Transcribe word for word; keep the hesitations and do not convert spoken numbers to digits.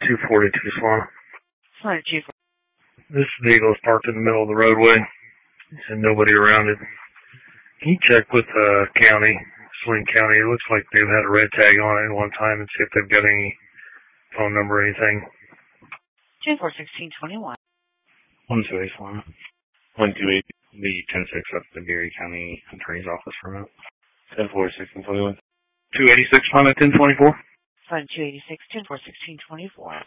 two forty-two, Swan. Sorry, Chief. This vehicle is parked in the middle of the roadway and nobody around it. Can you check with uh, county, Saline County? It looks like they've had a red tag on it at one time and see if they've got any phone number or anything. two four sixteen twenty-one. one two eight, Swan. one two eight, the ten six up the Geary County Attorney's Office for a minute. ten four sixteen twenty-one. two eighty-six, Swan at ten twenty-four. Sorry, two eighty-six, ten four sixteen twenty-four.